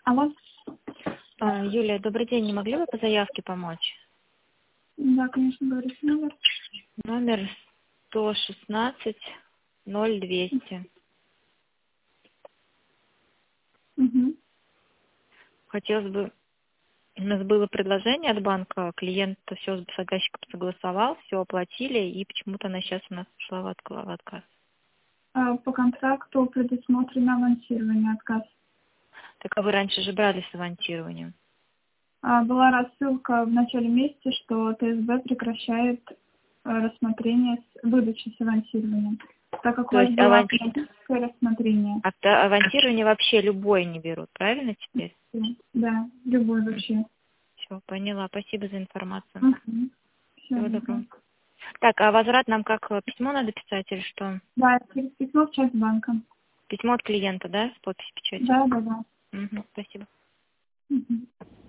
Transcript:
Алло. Юлия, добрый день. Не могли бы по заявке помочь? Да, конечно, говорите номер. Номер 116 0200. Угу. Хотелось бы... У нас было предложение от банка, клиент все с заказчиком согласовал, все оплатили, и почему-то она сейчас у нас ушла в отказ. По контракту предусмотрено авансирование, отказ. Так а вы раньше же брали с авансированием? Была рассылка в начале месяца, что ТСБ прекращает рассмотрение выдачи с авансированием, так как у То вас есть было автоматическое рассмотрение. авансирование вообще любой не берут, правильно теперь? Да, любой вообще. Все, поняла. Спасибо за информацию. Угу. Все, Всего доброго. Так, а возврат нам как письмо надо писать или что? Да, через письмо в часть банка. Письмо от клиента, да, с подписью печати? Да. Угу, спасибо. Угу.